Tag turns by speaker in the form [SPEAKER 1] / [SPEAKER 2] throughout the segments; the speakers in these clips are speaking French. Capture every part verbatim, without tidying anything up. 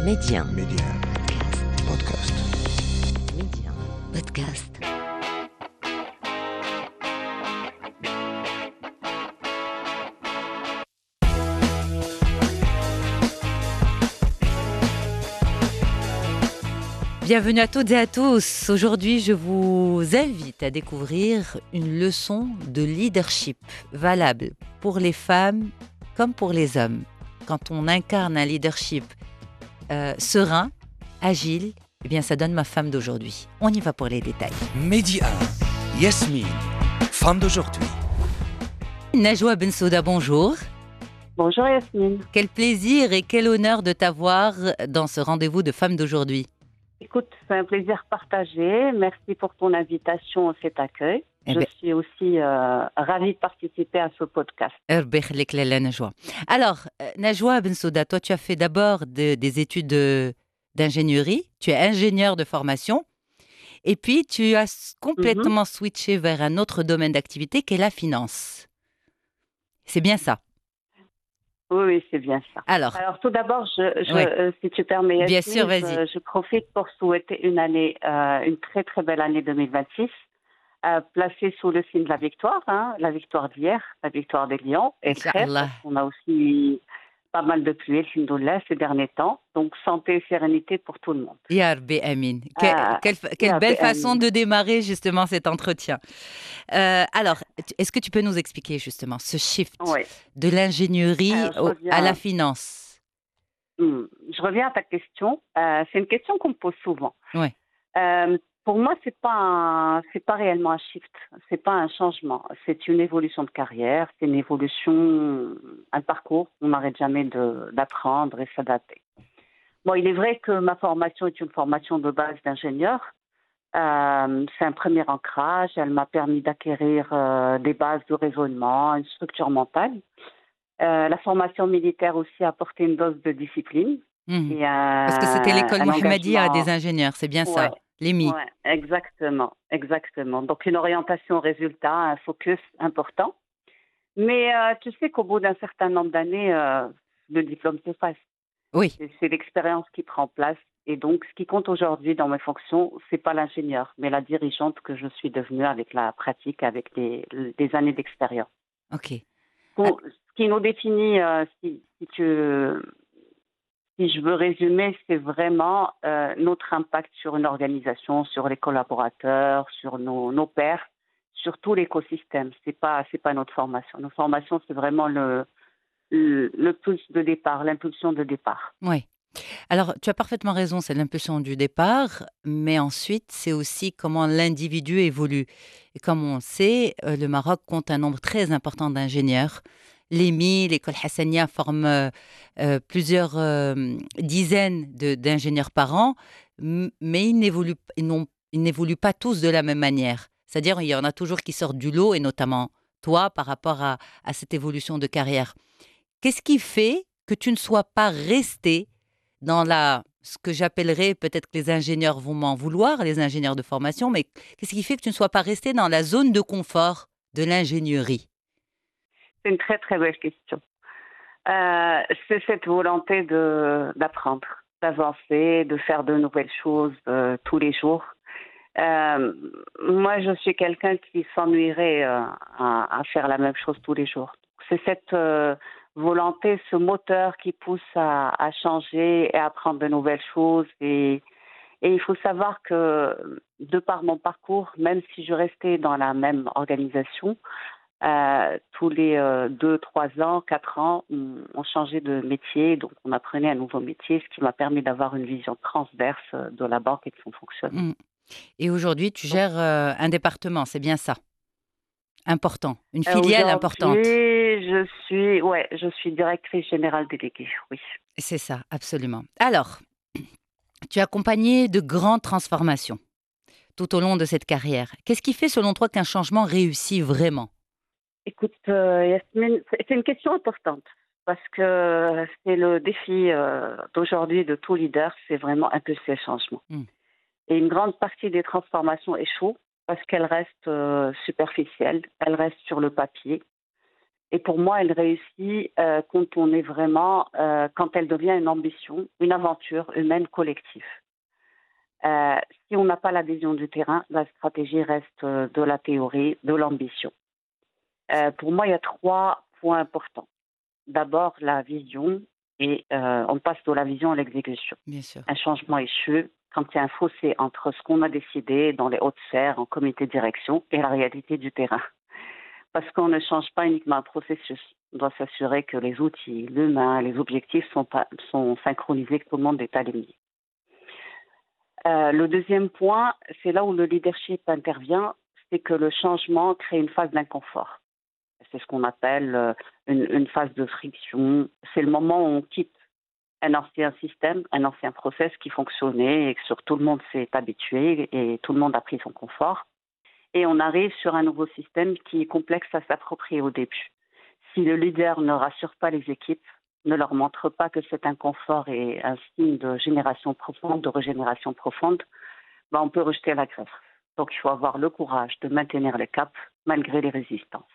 [SPEAKER 1] Média.
[SPEAKER 2] Média. Podcast.
[SPEAKER 1] Média. Podcast. Bienvenue à toutes et à tous. Aujourd'hui, je vous invite à découvrir une leçon de leadership valable pour les femmes comme pour les hommes. Quand on incarne un leadership euh, serein, agile, eh bien, ça donne ma femme d'aujourd'hui. On y va pour les détails.
[SPEAKER 2] Média. Yasmine, femme d'aujourd'hui.
[SPEAKER 1] Najwa Bensouda, bonjour.
[SPEAKER 3] Bonjour Yasmine.
[SPEAKER 1] Quel plaisir et quel honneur de t'avoir dans ce rendez-vous de femmes d'aujourd'hui.
[SPEAKER 3] Écoute, c'est un plaisir partagé. Merci pour ton invitation et cet accueil.
[SPEAKER 1] Eh
[SPEAKER 3] Je
[SPEAKER 1] ben-
[SPEAKER 3] suis aussi euh, ravie de participer à ce podcast.
[SPEAKER 1] ربي يخليك لاله نجوى. Alors, euh, Najwa Bensouda, toi tu as fait d'abord de- des études de- d'ingénierie, tu es ingénieur de formation, et puis tu as s- complètement switché vers un autre domaine d'activité qui est la finance. C'est bien ça.
[SPEAKER 3] Oui, oui, c'est bien ça.
[SPEAKER 1] Alors,
[SPEAKER 3] Alors tout d'abord, je, je,
[SPEAKER 1] Ouais.
[SPEAKER 3] euh, si tu permets, Yasmine,
[SPEAKER 1] Bien sûr, vas-y.
[SPEAKER 3] Je, je profite pour souhaiter une année, euh, une très très belle année deux mille vingt-six, euh, placée sous le signe de la victoire, hein, la victoire d'hier, la victoire des Lions, et très.
[SPEAKER 1] Inch'Allah.
[SPEAKER 3] On a aussi pas mal de pluie, alhamdoulilah, ces derniers temps. Donc santé et sérénité pour tout le monde.
[SPEAKER 1] Ya Rabbi Amin. Que-
[SPEAKER 3] Ah,
[SPEAKER 1] quelle fa- quelle
[SPEAKER 3] Ya
[SPEAKER 1] belle
[SPEAKER 3] Rabbi
[SPEAKER 1] façon
[SPEAKER 3] Amin.
[SPEAKER 1] de démarrer justement cet entretien. Euh, alors, tu- est-ce que tu peux nous expliquer justement ce shift
[SPEAKER 3] Oui.
[SPEAKER 1] de l'ingénierie
[SPEAKER 3] Alors, je
[SPEAKER 1] au-
[SPEAKER 3] reviens-
[SPEAKER 1] à la finance?
[SPEAKER 3] Hmm. Je reviens à ta question. Euh, c'est une question qu'on me pose souvent.
[SPEAKER 1] Ouais.
[SPEAKER 3] Euh, pour moi, c'est pas un- c'est pas réellement un shift. C'est pas un changement. C'est une évolution de carrière. C'est une évolution, un parcours. On n'arrête jamais de- d'apprendre et s'adapter. Bon, il est vrai que ma formation est une formation de base d'ingénieur. Euh, c'est un premier ancrage. Elle m'a permis d'acquérir euh, des bases de raisonnement, une structure mentale. Euh, la formation militaire aussi a apporté une dose de discipline.
[SPEAKER 1] Mhm.
[SPEAKER 3] Et un-
[SPEAKER 1] Parce que c'était l'école
[SPEAKER 3] un
[SPEAKER 1] Mohammedia
[SPEAKER 3] engagement-
[SPEAKER 1] des ingénieurs, c'est bien ça,
[SPEAKER 3] Ouais.
[SPEAKER 1] l'E M I.
[SPEAKER 3] Ouais, exactement, exactement. Donc une orientation au résultat, un focus important. Mais euh, tu sais qu'au bout d'un certain nombre d'années, euh, le diplôme s'efface.
[SPEAKER 1] Oui,
[SPEAKER 3] C'est, c'est l'expérience qui prend place. Et donc, ce qui compte aujourd'hui dans mes fonctions, c'est pas l'ingénieur, mais la dirigeante que je suis devenue avec la pratique, avec les, les années d'expérience.
[SPEAKER 1] ok.
[SPEAKER 3] Pour- Ce qui nous définit, euh, si, si tu, si je veux résumer, c'est vraiment euh, notre impact sur une organisation, sur les collaborateurs, sur nos, nos pairs, sur tout l'écosystème. C'est pas, c'est pas notre formation. Notre formation, c'est vraiment le, le, le pulse de départ, l'impulsion de départ.
[SPEAKER 1] Oui. Alors, tu as parfaitement raison, c'est l'impulsion du départ, mais ensuite, c'est aussi comment l'individu évolue. Et comme on le sait, euh, le Maroc compte un nombre très important d'ingénieurs. L'E M I, l'école Hassania forment euh, euh, plusieurs euh, dizaines de- d'ingénieurs par an, m- mais ils n'évoluent, ils n'ont- ils n'évoluent pas tous de la même manière. C'est-à-dire, il y en a toujours qui sortent du lot, et notamment toi, par rapport à, à cette évolution de carrière. Qu'est-ce qui fait que tu ne sois pas resté dans la, ce que j'appellerais, peut-être que les ingénieurs vont m'en vouloir, les ingénieurs de formation, mais qu'est-ce qui fait que tu ne sois pas resté dans la zone de confort de l'ingénierie?
[SPEAKER 3] C'est une très très belle question. Euh, c'est cette volonté de, d'apprendre, d'avancer, de faire de nouvelles choses euh, tous les jours. Euh, moi, je suis quelqu'un qui s'ennuierait euh, à, à faire la même chose tous les jours. C'est cette euh, volonté, ce moteur qui pousse à, à changer et à apprendre de nouvelles choses. Et, et il faut savoir que, de par mon parcours, même si je restais dans la même organisation, euh, tous les euh, deux, trois ans, quatre ans, on, on changeait de métier, donc on apprenait un nouveau métier, ce qui m'a permis d'avoir une vision transverse euh, de la banque et de son fonctionnement.
[SPEAKER 1] Mm. Et aujourd'hui, tu gères euh, un département, c'est bien ça? Important, une
[SPEAKER 3] Euh,
[SPEAKER 1] filiale
[SPEAKER 3] Aujourd'hui,
[SPEAKER 1] importante.
[SPEAKER 3] je suis, ouais, je suis directrice générale déléguée, oui.
[SPEAKER 1] C'est ça, absolument. Alors, tu as accompagné de grandes transformations tout au long de cette carrière. Qu'est-ce qui fait, selon toi, qu'un changement réussit vraiment?
[SPEAKER 3] Écoute, euh, Yasmine, c'est c'est une question importante parce que c'est le défi euh, d'aujourd'hui de tout leader, c'est vraiment impulser le changement.
[SPEAKER 1] Mm.
[SPEAKER 3] Et une grande partie des transformations échouent parce qu'elles restent euh, superficielles, elles restent sur le papier. Et pour moi, elle réussit euh, quand on est vraiment, euh, quand elle devient une ambition, une aventure humaine collective. Euh, si on n'a pas l'adhésion du terrain, la stratégie reste euh, de la théorie, de l'ambition. Euh, pour moi, il y a trois points importants. D'abord, la vision, et euh, on passe de la vision à l'exécution.
[SPEAKER 1] Bien sûr.
[SPEAKER 3] Un changement échoue quand il y a un fossé entre ce qu'on a décidé dans les hautes sphères, en comité de direction, et la réalité du terrain. Parce qu'on ne change pas uniquement un processus. On doit s'assurer que les outils, l'humain, les objectifs sont, pas, sont synchronisés, que tout le monde est aligné. Euh, le deuxième point, c'est là où le leadership intervient, c'est que le changement crée une phase d'inconfort. C'est ce qu'on appelle euh, une, une phase de friction. C'est le moment où on quitte un ancien système, un ancien process qui fonctionnait et que sur tout le monde s'est habitué et tout le monde a pris son confort. Et on arrive sur un nouveau système qui est complexe à s'approprier au début. Si le leader ne rassure pas les équipes, ne leur montre pas que cet inconfort est un signe de génération profonde, de régénération profonde, ben on peut rejeter la greffe. Donc il faut avoir le courage de maintenir le cap malgré les résistances.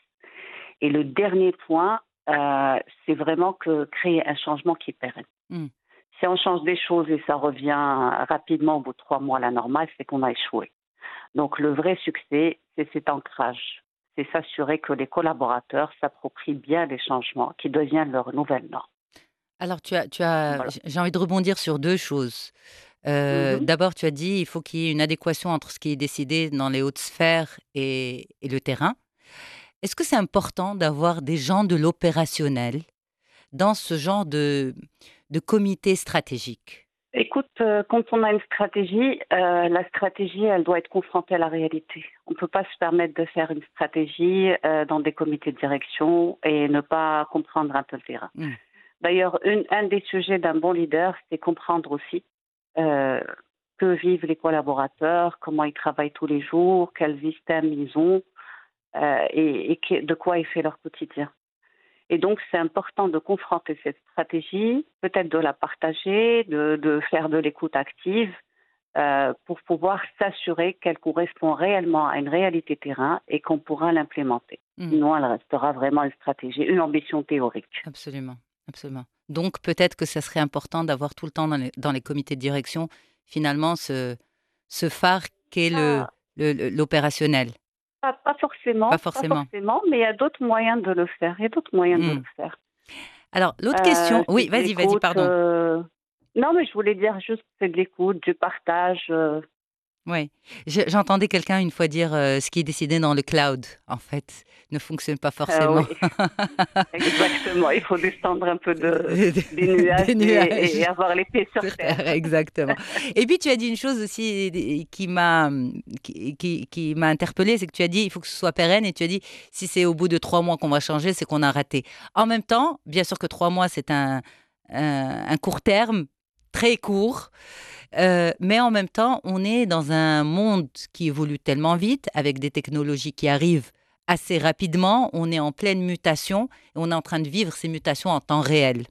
[SPEAKER 3] Et le dernier point, euh, c'est vraiment que créer un changement qui est pérenne. Mm. Si on change des choses et ça revient rapidement au bout de trois mois à la normale, c'est qu'on a échoué. Donc le vrai succès, c'est cet ancrage. C'est s'assurer que les collaborateurs s'approprient bien les changements qui deviennent leur nouvelle norme.
[SPEAKER 1] Alors, tu as, tu as,
[SPEAKER 3] Voilà.
[SPEAKER 1] j'ai envie de rebondir sur deux choses. Euh,
[SPEAKER 3] Mm-hmm.
[SPEAKER 1] D'abord, tu as dit il faut qu'il y ait une adéquation entre ce qui est décidé dans les hautes sphères et, et le terrain. Est-ce que c'est important d'avoir des gens de l'opérationnel dans ce genre de, de comité stratégique?
[SPEAKER 3] Écoute, euh, quand on a une stratégie, euh, la stratégie, elle doit être confrontée à la réalité. On ne peut pas se permettre de faire une stratégie euh, dans des comités de direction et ne pas comprendre un peu le terrain. Mm. D'ailleurs, une, un des sujets d'un bon leader, c'est comprendre aussi euh, que vivent les collaborateurs, comment ils travaillent tous les jours, quels systèmes ils ont euh, et, et que, de quoi est fait leur quotidien. Et donc, c'est important de confronter cette stratégie, peut-être de la partager, de, de faire de l'écoute active euh, pour pouvoir s'assurer qu'elle correspond réellement à une réalité terrain et qu'on pourra l'implémenter. Mmh. Sinon, elle restera vraiment une stratégie, une ambition théorique.
[SPEAKER 1] Absolument, absolument. Donc, peut-être que ça serait important d'avoir tout le temps dans les, dans les comités de direction, finalement, ce, ce phare qu'est ah. le, le, l'opérationnel.
[SPEAKER 3] Pas, pas, forcément,
[SPEAKER 1] pas forcément,
[SPEAKER 3] pas forcément, mais il y a d'autres moyens de le faire. Il y a d'autres moyens mmh. de le faire.
[SPEAKER 1] Alors, l'autre euh, question... Oui, vas-y, vas-y, pardon.
[SPEAKER 3] Euh... Non, mais je voulais dire juste c'est de l'écoute, du partage. Euh...
[SPEAKER 1] Oui, j'entendais quelqu'un une fois dire euh, ce qui est décidé dans le cloud, en fait, ne fonctionne pas forcément.
[SPEAKER 3] Euh, oui. Exactement, il faut descendre un peu de, des nuages, des nuages. Et, et avoir les pieds sur, sur terre. terre.
[SPEAKER 1] Exactement. Et puis tu as dit une chose aussi qui m'a qui, qui, qui m'a interpellée, c'est que tu as dit il faut que ce soit pérenne et tu as dit si c'est au bout de trois mois qu'on va changer, c'est qu'on a raté. En même temps, bien sûr que trois mois c'est un, un, un court terme, très court. Euh, mais en même temps, on est dans un monde qui évolue tellement vite, avec des technologies qui arrivent assez rapidement. On est en pleine mutation et on est en train de vivre ces mutations en temps réel.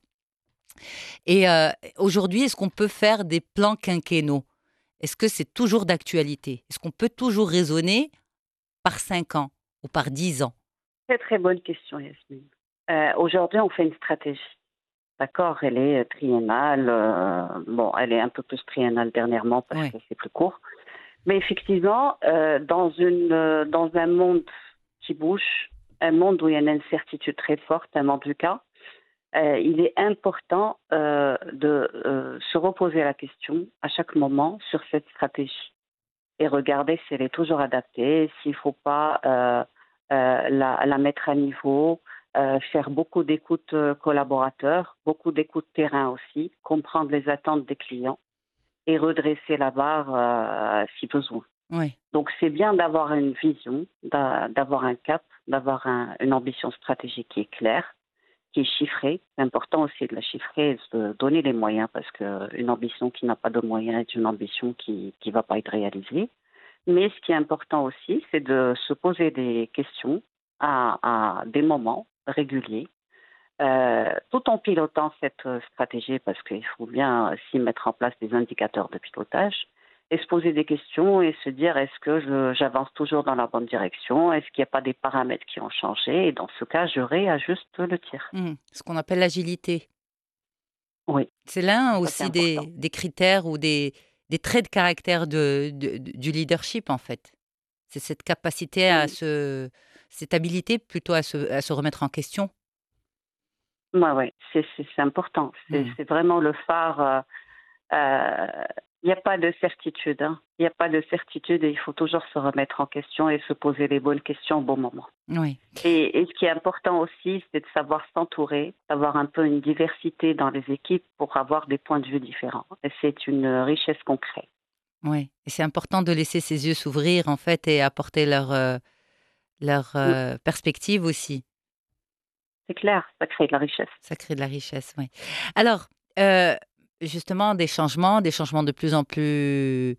[SPEAKER 1] Et euh, aujourd'hui, est-ce qu'on peut faire des plans quinquennaux? Est-ce que c'est toujours d'actualité? Est-ce qu'on peut toujours raisonner par cinq ans ou par dix ans?
[SPEAKER 3] Très, très bonne question, Yasmine. Euh, aujourd'hui, on fait une stratégie. D'accord, elle est triennale. Euh, bon, elle est un peu plus triennale dernièrement parce oui. que c'est plus court. Mais effectivement, euh, dans, une, euh, dans un monde qui bouge, un monde où il y a une incertitude très forte, un monde du cas, euh, il est important euh, de euh, se reposer la question à chaque moment sur cette stratégie et regarder si elle est toujours adaptée, s'il ne faut pas euh, euh, la, la mettre à niveau. Euh, faire beaucoup d'écoute euh, collaborateurs, beaucoup d'écoute terrain aussi, comprendre les attentes des clients et redresser la barre euh, si besoin.
[SPEAKER 1] Oui.
[SPEAKER 3] Donc c'est bien d'avoir une vision, d'a, d'avoir un cap, d'avoir un, une ambition stratégique qui est claire, qui est chiffrée. C'est important aussi de la chiffrer et de donner les moyens parce qu'une ambition qui n'a pas de moyens est une ambition qui ne va pas être réalisée. Mais ce qui est important aussi, c'est de se poser des questions à, à des moments réguliers, euh, tout en pilotant cette stratégie, parce qu'il faut bien s'y mettre en place des indicateurs de pilotage, et se poser des questions et se dire est-ce que je- j'avance toujours dans la bonne direction? Est-ce qu'il n'y a pas des paramètres qui ont changé? Et dans ce cas, je réajuste le tir.
[SPEAKER 1] Mmh. Ce qu'on appelle l'agilité.
[SPEAKER 3] Oui,
[SPEAKER 1] C'est l'un
[SPEAKER 3] ça c'est
[SPEAKER 1] aussi des
[SPEAKER 3] important.
[SPEAKER 1] des critères ou des des traits de caractère de de de du leadership, en fait. C'est cette capacité à
[SPEAKER 3] Oui,
[SPEAKER 1] se cette habilité plutôt à se à se remettre en question.
[SPEAKER 3] ouais, ouais, c'est c'est- c'est important. C'est
[SPEAKER 1] Mmh.
[SPEAKER 3] c'est vraiment le phare. euh, Euh, Il n'y a pas de certitude. hein. Il n'y a pas de certitude et il faut toujours se remettre en question et se poser les bonnes questions au bon moment.
[SPEAKER 1] Oui.
[SPEAKER 3] Et, et ce qui est important aussi, c'est de savoir s'entourer, d'avoir un peu une diversité dans les équipes pour avoir des points de vue différents. Et c'est une richesse qu'on crée.
[SPEAKER 1] Oui, et c'est important de laisser ses yeux s'ouvrir, en fait, et apporter leur, heu, leur,
[SPEAKER 3] Mm.
[SPEAKER 1] heu, perspective aussi.
[SPEAKER 3] C'est clair, ça crée de la richesse.
[SPEAKER 1] Ça crée de la richesse, oui. Alors, heu, justement, des changements, des changements de plus en plus,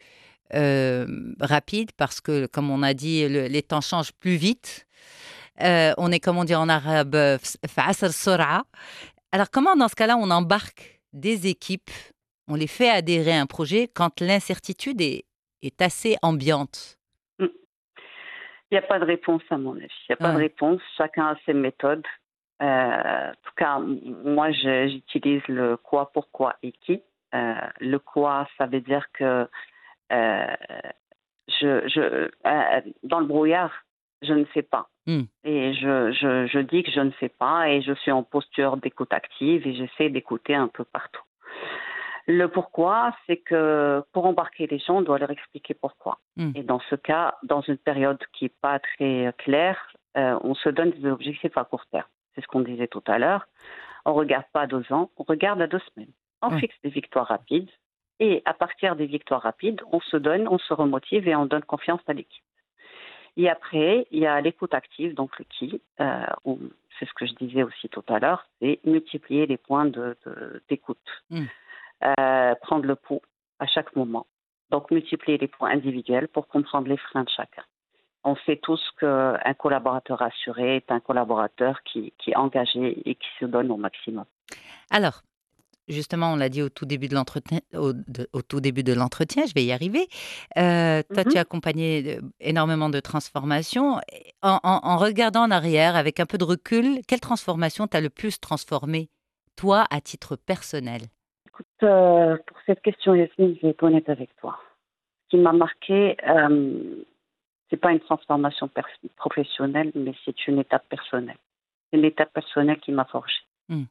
[SPEAKER 1] hem, rapides parce que, comme on a dit, le les temps changent plus vite. Heu, on est, comme on dit en arabe, heu, f في عصر السرعة. Alors comment, dans ce cas-là, on embarque des équipes, on les fait adhérer à un projet quand l'incertitude est est assez ambiante?
[SPEAKER 3] Mm. Il n'y a pas de réponse à mon avis. Il n'y a pas de
[SPEAKER 1] Ouais.
[SPEAKER 3] réponse. Chacun a ses méthodes. Euh, en tout cas, m- moi, je- j'utilise le quoi, pourquoi et qui. Euh, le quoi, ça veut dire que euh, je, je, euh, dans le brouillard, je ne sais pas.
[SPEAKER 1] Mmh.
[SPEAKER 3] Et je, je, je dis que je ne sais pas et je suis en posture d'écoute active et j'essaie d'écouter un peu partout. Le pourquoi, c'est que pour embarquer les gens, on doit leur expliquer pourquoi.
[SPEAKER 1] Mmh.
[SPEAKER 3] Et dans ce cas, dans une période qui n'est pas très claire, euh, on se donne des objectifs à court terme. C'est ce qu'on disait tout à l'heure. On ne regarde pas à deux ans, on regarde à deux semaines. On
[SPEAKER 1] Ouais.
[SPEAKER 3] fixe des victoires rapides et à partir des victoires rapides, on se donne, on se remotive et on donne confiance à l'équipe. Et après, il y a l'écoute active, donc le qui, euh, où- c'est ce que je disais aussi tout à l'heure, c'est multiplier les points de- de- d'écoute,
[SPEAKER 1] Mmh.
[SPEAKER 3] euh, prendre le pouls à chaque moment. Donc multiplier les points individuels pour comprendre les freins de chacun. On sait tous qu'un collaborateur assuré est un collaborateur qui, qui est engagé et qui se donne au maximum.
[SPEAKER 1] Alors, justement, on l'a dit au tout début de l'entretien au de au tout début de l'entretien, je vais y arriver. Heu, toi, tu
[SPEAKER 3] Mhm.
[SPEAKER 1] as accompagné, heu, énormément de transformations et en en en regardant en arrière avec un peu de recul, quelle transformation t'a le plus transformé, toi, à titre personnel?
[SPEAKER 3] Écoute, euh, pour cette question, Yasmine, je vais être honnête avec toi. Ce qui m'a marqué, euh, c'est pas une transformation pers- professionnelle, mais c'est une étape personnelle. C'est une étape personnelle qui m'a forgée.
[SPEAKER 1] Mmh.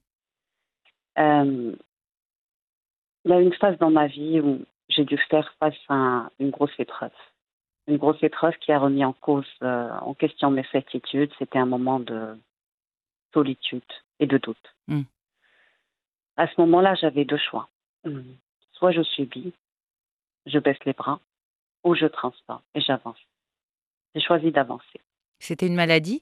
[SPEAKER 3] Euh, il y a une phase dans ma vie où j'ai dû faire face à une grosse épreuve. Une grosse épreuve qui a remis en cause, euh, en question mes certitudes. C'était un moment de solitude et de doute.
[SPEAKER 1] Mmh.
[SPEAKER 3] À ce moment-là, j'avais deux choix. Hum, Soit je subis, je baisse les bras, ou je transforme et j'avance. J'ai choisi d'avancer.
[SPEAKER 1] C'était une maladie?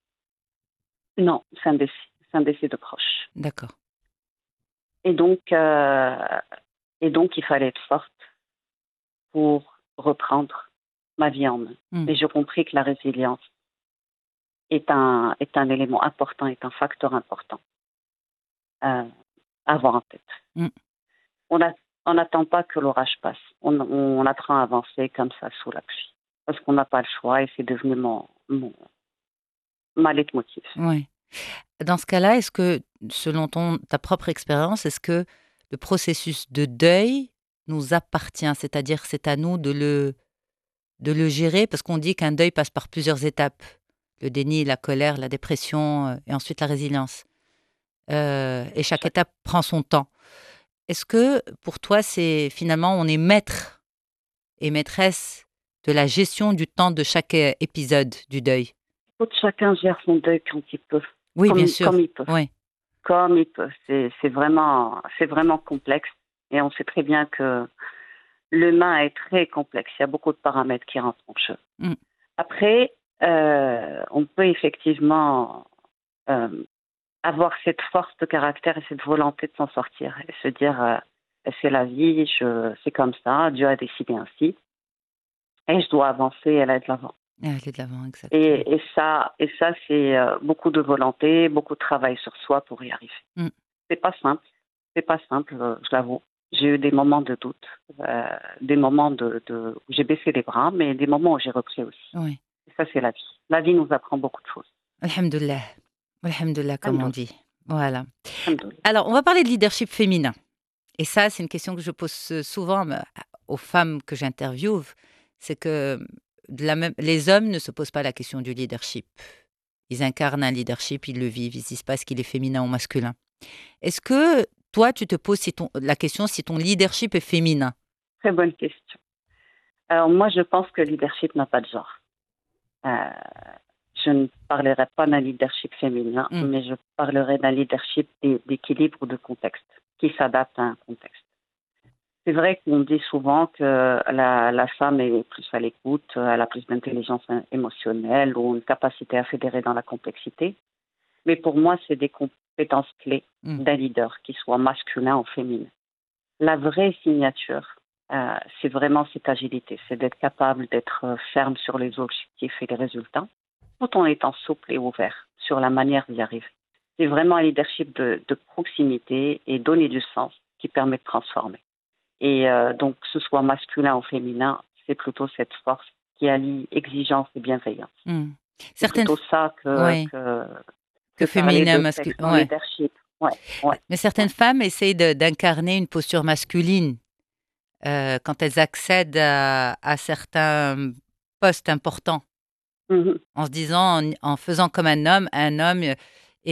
[SPEAKER 3] Non, c'est un décès. C'est un décès de proche.
[SPEAKER 1] D'accord.
[SPEAKER 3] Et donc, euh, et donc, il fallait être forte pour reprendre ma vie en main.
[SPEAKER 1] Mmh.
[SPEAKER 3] Et j'ai compris que la résilience est un, est un élément important, est un facteur important euh, à avoir en tête.
[SPEAKER 1] Mmh.
[SPEAKER 3] On a- on n'attend pas que l'orage passe. On, on apprend à avancer comme ça sous la pluie. Parce qu'on n'a pas le choix et c'est devenu mon, mon, ma leitmotiv.
[SPEAKER 1] Ouais. Dans ce cas-là, est-ce que, selon ton ta propre expérience, est-ce que le processus de deuil nous appartient? C'est-à-dire, c'est à nous de le de le gérer? Parce qu'on dit qu'un deuil passe par plusieurs étapes. Le déni, la colère, la dépression, heu, et ensuite la résilience. Heu, et chaque
[SPEAKER 3] Chaque-
[SPEAKER 1] étape prend son temps. Est-ce que, pour toi, c'est finalement, on est maître et maîtresse de la gestion du temps de chaque, heu, épisode du deuil?
[SPEAKER 3] Chacun gère son deuil quand il peut,
[SPEAKER 1] Oui, bien
[SPEAKER 3] comme, comme
[SPEAKER 1] sûr.
[SPEAKER 3] il peut.
[SPEAKER 1] Oui.
[SPEAKER 3] Comme il peut. C'est, c'est vraiment, c'est vraiment complexe. Et on sait très bien que l'humain est très complexe. Il y a beaucoup de paramètres qui rentrent en jeu.
[SPEAKER 1] Mmh.
[SPEAKER 3] Après, euh, on peut effectivement euh, avoir cette force de caractère et cette volonté de s'en sortir et se dire euh, c'est la vie, je, c'est comme ça, Dieu a décidé ainsi et je dois avancer et aller de l'avant.
[SPEAKER 1] Et aller de l'avant, exactement.
[SPEAKER 3] Et, et ça, et ça c'est euh, beaucoup de volonté, beaucoup de travail sur soi pour y arriver.
[SPEAKER 1] Mmh.
[SPEAKER 3] C'est pas simple, c'est pas simple, euh, je l'avoue. J'ai eu des moments de doute, euh, des moments de, de, où j'ai baissé les bras, mais des moments où j'ai repris aussi.
[SPEAKER 1] Oui.
[SPEAKER 3] Et ça, c'est la vie. La vie nous apprend beaucoup de choses.
[SPEAKER 1] Alhamdoulilah. Alhamdoulilah, comme on
[SPEAKER 3] Alhamdoulilah.
[SPEAKER 1] dit. Voilà.
[SPEAKER 3] Alhamdoulilah.
[SPEAKER 1] Alors, on va parler de leadership féminin. Et ça, c'est une question que je pose souvent euh, aux femmes que j'interviewe. C'est que de la même, les hommes ne se posent pas la question du leadership. Ils incarnent un leadership, ils le vivent, ils disent pas ce qu'il est féminin ou masculin. Est-ce que toi, tu te poses si ton, la question si ton leadership est féminin?
[SPEAKER 3] Très bonne question. Alors moi, je pense que le leadership n'a pas de genre. Euh, je ne parlerai pas d'un leadership féminin,
[SPEAKER 1] Mm.
[SPEAKER 3] mais je parlerai d'un leadership d'é- d'équilibre ou de contexte, qui s'adapte à un contexte. C'est vrai qu'on dit souvent que la, la femme est plus à l'écoute, elle a plus d'intelligence émotionnelle ou une capacité à fédérer dans la complexité. Mais pour moi, c'est des compétences clés
[SPEAKER 1] Mm.
[SPEAKER 3] d'un leader, qu'il soit masculin ou féminin. La vraie signature, euh, c'est vraiment cette agilité, c'est d'être capable d'être euh, ferme sur les objectifs et les résultats, tout en étant souple et ouvert sur la manière d'y arriver. C'est vraiment un leadership de, de proximité et donner du sens qui permet de transformer. Et euh, donc, que ce soit masculin ou féminin, c'est plutôt cette force qui allie exigence et bienveillance.
[SPEAKER 1] Mm.
[SPEAKER 3] C'est
[SPEAKER 1] Certaines,
[SPEAKER 3] plutôt ça que,
[SPEAKER 1] ouais,
[SPEAKER 3] que,
[SPEAKER 1] que
[SPEAKER 3] que parler
[SPEAKER 1] féminin,
[SPEAKER 3] de
[SPEAKER 1] masculin.
[SPEAKER 3] sexe en
[SPEAKER 1] Ouais.
[SPEAKER 3] leadership. Ouais, ouais,
[SPEAKER 1] Mais certaines
[SPEAKER 3] ouais.
[SPEAKER 1] femmes essayent de- d'incarner une posture masculine euh, quand elles accèdent à, à certains postes importants,
[SPEAKER 3] Mhm.
[SPEAKER 1] en se disant, en, en faisant comme un homme, un homme euh,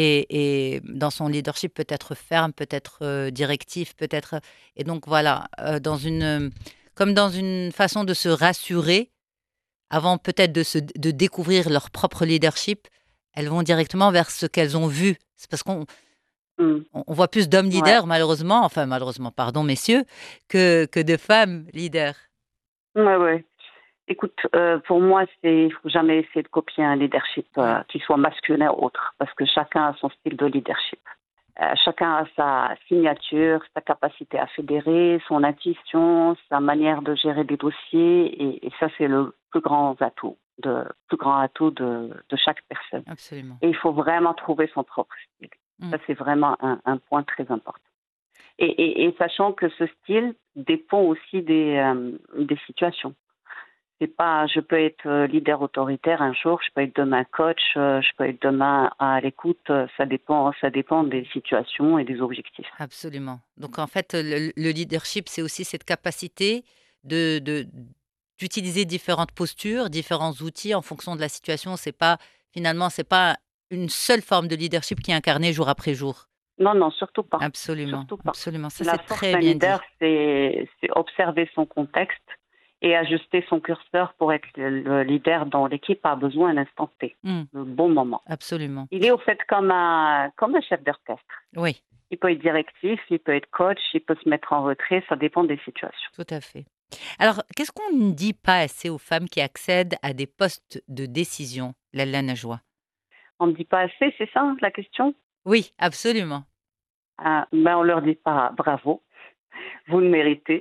[SPEAKER 1] et, et dans son leadership peut être ferme, peut être euh, directif, peut être... Et donc voilà, euh, dans une, comme dans une façon de se rassurer, avant peut-être de, se, de découvrir leur propre leadership, elles vont directement vers ce qu'elles ont vu. C'est parce qu'on
[SPEAKER 3] Mhm.
[SPEAKER 1] on on voit plus d'hommes
[SPEAKER 3] Ouais.
[SPEAKER 1] leaders, malheureusement, enfin malheureusement, pardon messieurs, que, que de femmes leaders.
[SPEAKER 3] Ouais, ouais. Écoute, euh, pour moi, c'est il faut jamais essayer de copier un leadership euh,
[SPEAKER 1] Ouais.
[SPEAKER 3] qui soit masculin ou autre, parce que chacun a son style de leadership. Euh, chacun a sa signature, sa capacité à fédérer, son intuition, sa manière de gérer des dossiers, et, et ça, c'est le plus grand atout, de plus grand atout de, de chaque personne.
[SPEAKER 1] Absolument.
[SPEAKER 3] Et il faut vraiment trouver son propre style.
[SPEAKER 1] Mm.
[SPEAKER 3] Ça, c'est vraiment un, un point très important. Et, et, et sachant que ce style dépend aussi des, euh, des situations. C'est pas, je peux être euh, leader autoritaire un jour, je peux être demain coach, euh, je peux être demain à l'écoute. euh, Ça dépend, ça dépend des situations et des objectifs.
[SPEAKER 1] Absolument. Donc en fait, le, le leadership, c'est aussi cette capacité de, de- d'utiliser différentes postures, différents outils en fonction de la situation. C'est pas finalement, c'est pas une seule forme de leadership qui est incarnée jour après jour.
[SPEAKER 3] Non, non, surtout pas.
[SPEAKER 1] Absolument,
[SPEAKER 3] Surtout pas.
[SPEAKER 1] absolument. Ça,
[SPEAKER 3] La
[SPEAKER 1] c'est
[SPEAKER 3] force
[SPEAKER 1] très
[SPEAKER 3] d'un
[SPEAKER 1] bien
[SPEAKER 3] leader,
[SPEAKER 1] dit.
[SPEAKER 3] c'est, c'est observer son contexte et ajuster son curseur pour être le, le leader dont l'équipe a besoin à l'instant T,
[SPEAKER 1] Mm,
[SPEAKER 3] le bon moment.
[SPEAKER 1] absolument.
[SPEAKER 3] Il est au fait comme un, comme un chef d'orchestre.
[SPEAKER 1] Oui,
[SPEAKER 3] Il peut être directif, il peut être coach, il peut se mettre en retrait, ça dépend des situations.
[SPEAKER 1] tout à fait. Alors, qu'est-ce qu'on ne dit pas assez aux femmes qui accèdent à des postes de décision, Lalla Najwa?
[SPEAKER 3] On ne dit pas assez, c'est ça la question?
[SPEAKER 1] Oui, absolument.
[SPEAKER 3] Euh, ben on leur dit pas bravo, vous le méritez.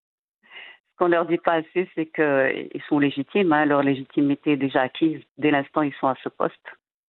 [SPEAKER 3] Ce qu'on leur dit pas assez, c'est qu'ils sont légitimes, hein, leur légitimité est déjà acquise dès l'instant où ils sont à ce poste.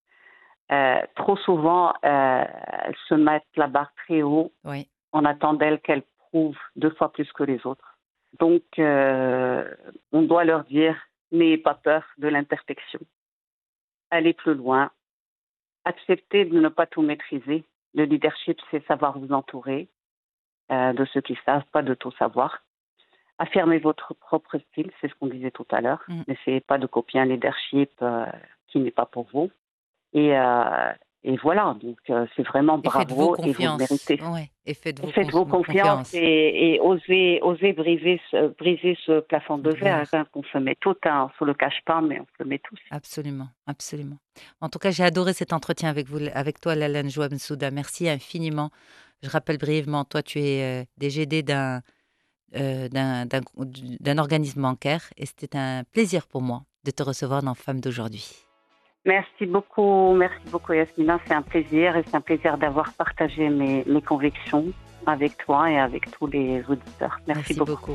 [SPEAKER 3] Euh, trop souvent, euh, elles se mettent la barre très haut.
[SPEAKER 1] Oui,
[SPEAKER 3] On attend d'elles qu'elles prouvent deux fois plus que les autres. Donc, euh, on doit leur dire, n'ayez pas peur de l'imperfection. Allez plus loin. Acceptez de ne pas tout maîtriser. Le leadership, c'est savoir vous entourer euh, de ceux qui savent, pas de tout savoir. Affirmez votre propre style, c'est ce qu'on disait tout à l'heure.
[SPEAKER 1] Mm.
[SPEAKER 3] N'essayez pas de copier un leadership euh, qui n'est pas pour vous. Et, euh, et voilà, donc euh, c'est vraiment
[SPEAKER 1] et faites-vous
[SPEAKER 3] bravo et vous le
[SPEAKER 1] confiance.
[SPEAKER 3] méritez.
[SPEAKER 1] Ouais, et faites-vous
[SPEAKER 3] Et faites-vous
[SPEAKER 1] con-
[SPEAKER 3] confiance et, et osez, osez briser, ce, briser ce plafond de
[SPEAKER 1] De verre.
[SPEAKER 3] verre hein, qu'on se met tout, hein, on ne se le cache pas, mais on se le met tous.
[SPEAKER 1] Absolument, absolument. En tout cas, j'ai adoré cet entretien avec vous, avec toi, Lalla Najwa Bensouda. Merci infiniment. Je rappelle brièvement, toi, tu es euh, D G D d'un, euh, d'un, d'un, d'un organisme bancaire et c'était un plaisir pour moi de te recevoir dans Femmes d'aujourd'hui.
[SPEAKER 3] Merci beaucoup, merci beaucoup Yasmina, c'est un plaisir et c'est un plaisir d'avoir partagé mes, mes convictions avec toi et avec tous les auditeurs. Merci,
[SPEAKER 1] Merci
[SPEAKER 3] beaucoup.
[SPEAKER 1] beaucoup.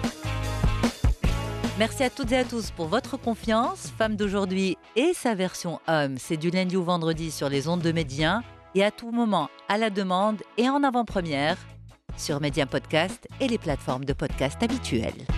[SPEAKER 1] Merci à toutes et à tous pour votre confiance. Femme d'aujourd'hui et sa version homme, c'est du lundi au vendredi sur les ondes de Médien et à tout moment, à la demande et en avant-première sur Média Podcast et les plateformes de podcast habituelles.